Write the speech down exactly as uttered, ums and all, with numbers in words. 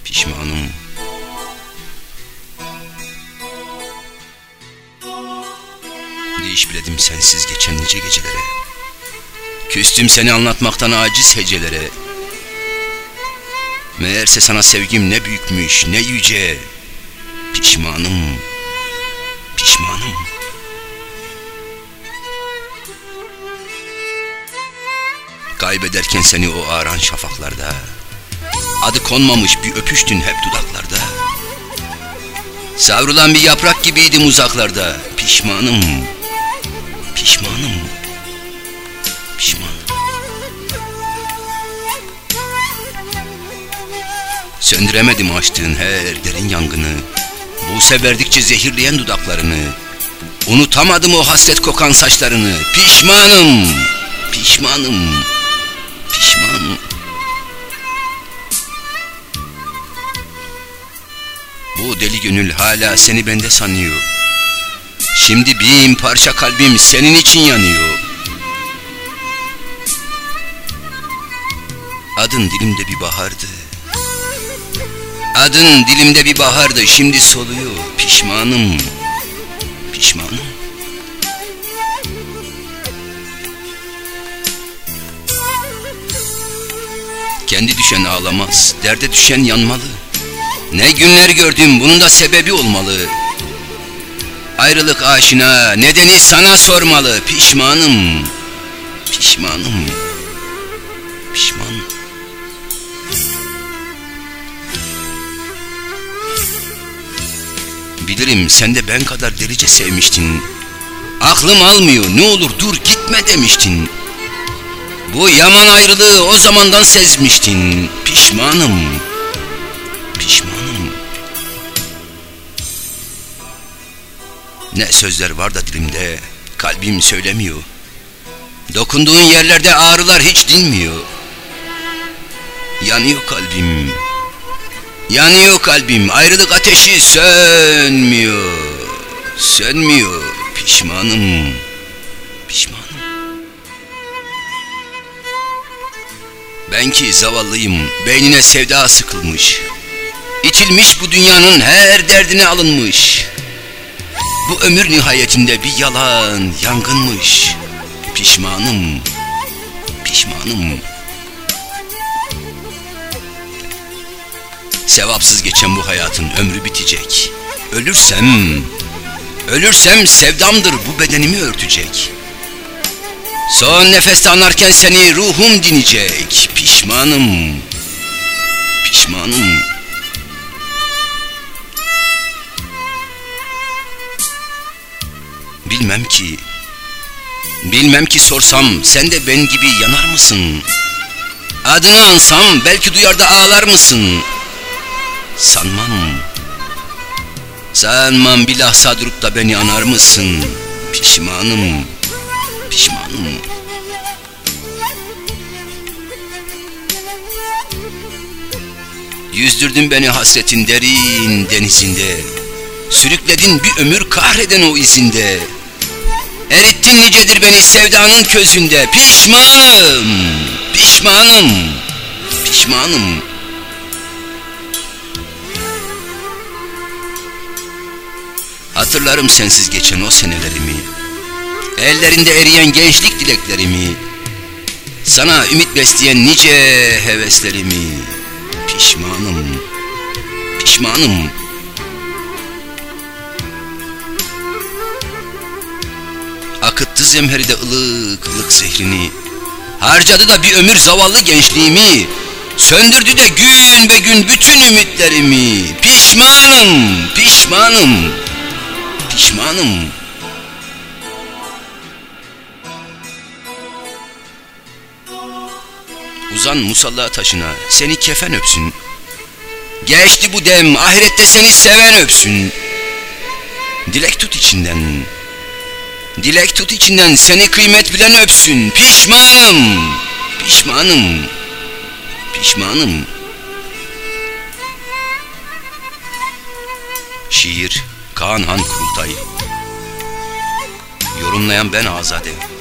pişmanım. Değiş biledim sensiz geçen nice gecelere. Küstüm seni anlatmaktan aciz hecelere. Meğerse sana sevgim ne büyükmüş, ne yüce. Pişmanım, pişmanım. Kaybederken seni o ağaran şafaklarda, adı konmamış bir öpüştün hep dudaklarda. Savrulan bir yaprak gibiydim uzaklarda. Pişmanım, pişmanım, pişmanım. Söndüremedim açtığın her derin yangını, buğse verdikçe zehirleyen dudaklarını. Unutamadım o hasret kokan saçlarını. Pişmanım, pişmanım, pişmanım. Bu deli gönül hala seni bende sanıyor. Şimdi bin parça kalbim senin için yanıyor. Adın dilimde bir bahardı. Adın dilimde bir bahardı, şimdi soluyor. Pişmanım, pişmanım. Kendi düşen ağlamaz, derde düşen yanmalı. Ne günler gördüm, bunun da sebebi olmalı. Ayrılık aşina, nedeni sana sormalı. Pişmanım, pişmanım, pişmanım. Bilirim sen de ben kadar delice sevmiştin. Aklım almıyor, ne olur dur gitme demiştin. Bu yaman ayrılığı o zamandan sezmiştin. Pişmanım, pişmanım. Ne sözler var da dilimde, kalbim söylemiyor. Dokunduğun yerlerde ağrılar hiç dinmiyor. Yanıyor kalbim, yanıyor kalbim, ayrılık ateşi sönmüyor, sönmüyor. Pişmanım, pişmanım. Ben ki zavallıyım, beynine sevda sıkılmış. İçilmiş bu dünyanın her derdine alınmış. Bu ömür nihayetinde bir yalan, yangınmış. Pişmanım, pişmanım. Sevapsız geçen bu hayatın ömrü bitecek. Ölürsem, ölürsem sevdamdır bu bedenimi örtecek. Son nefeste anarken seni ruhum dinecek. Pişmanım, pişmanım. Bilmem ki, bilmem ki sorsam sen de ben gibi yanar mısın? Adını ansam belki duyar da ağlar mısın? Sanmam, sanmam bilhassa durup da beni anar mısın? Pişmanım, pişmanım. Yüzdürdün beni hasretin derin denizinde. Sürükledin bir ömür kahreden o izinde. Erittin nicedir beni sevdanın közünde. Pişmanım, pişmanım, pişmanım. Hatırlarım sensiz geçen o senelerimi, ellerinde eriyen gençlik dileklerimi, sana ümit besleyen nice heveslerimi. Pişmanım, pişmanım. Akıttı zemheride ılık ılık zehrini, harcadı da bir ömür zavallı gençliğimi, söndürdü de gün be gün bütün ümitlerimi. Pişmanım, pişmanım, pişmanım. Uzan musalla taşına, seni kefen öpsün. Geçti bu dem, ahirette seni seven öpsün. Dilek tut içinden, dilek tut içinden, seni kıymet bilen öpsün. Pişmanım, pişmanım, pişmanım. Şiir Kaan Han Kurultay. Yorumlayan ben Azade.